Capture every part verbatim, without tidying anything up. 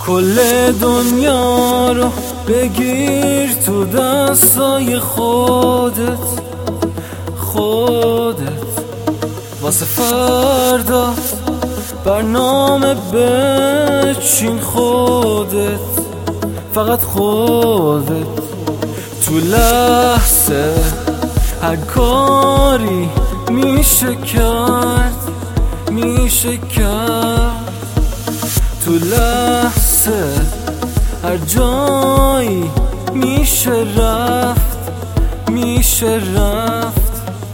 کل دنیا رو بگیر تو دستای خودت خودت واسه فردا برنامه بچین خودت فقط خودت تو لحظه هر کاری میشه کرد میشه کرد تو لحظه هر جایی میشه رفت میشه رفت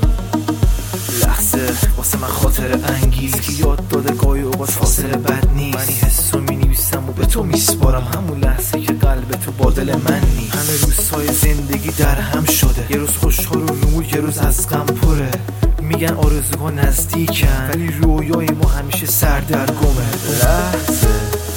لحظه واسه من خاطر انگیز که یاد داده گاهی اوقات فاصله بد نیست. من این حسو می نویسم و به تو میسپارم، همون لحظه که قلب تو با دل من نیست. همه روزهای زندگی در هم شده، یه روز خوشحال و نور یه روز از غم پره. میگن آرزوها نزدیکن ولی رویای ما همیشه سردرگمه. لحظه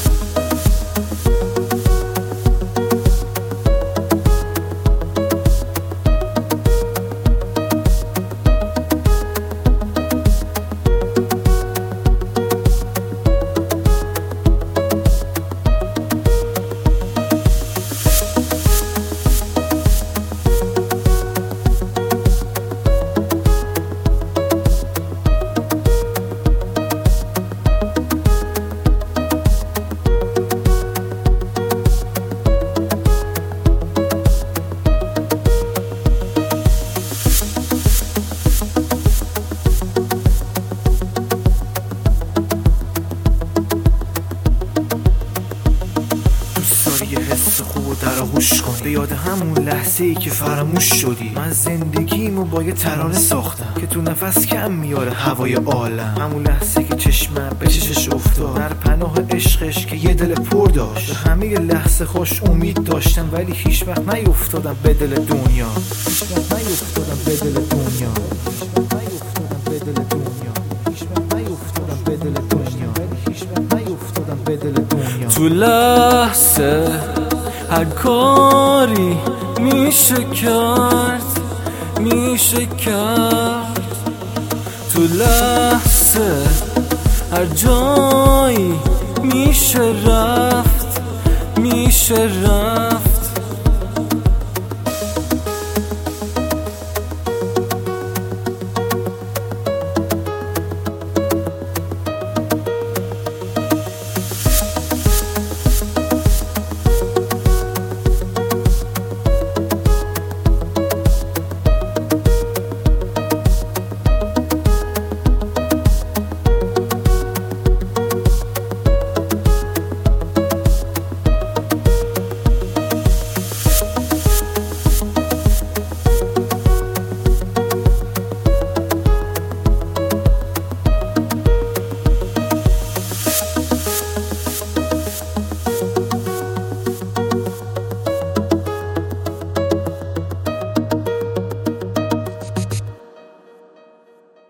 یه حس خوب و در آغوش کن، به یاد همون لحظه ای که فراموش شدی. من زندگیمو با یه ترانه ساختم که تو نفس کم میاره هوای عالم. همون لحظه که چشمم به چشش افتاد، در پناه عشقش که یه دل پر داشت. همه یه لحظه خوش امید داشتم ولی هیچ وقت نیفتادم به دل دنیا. هیچ وقت نیفتادم به دل دنیا. هیچ وقت نیفتادم به دل دنیا. هیچ وقت نیفتادم به دل دنیا. هیچ وقت نیفتادم به دل دنیا. تو لحظه هر کاری میشه کرد میشه کرد تو لحظه هر جایی میشه رفت میشه رفت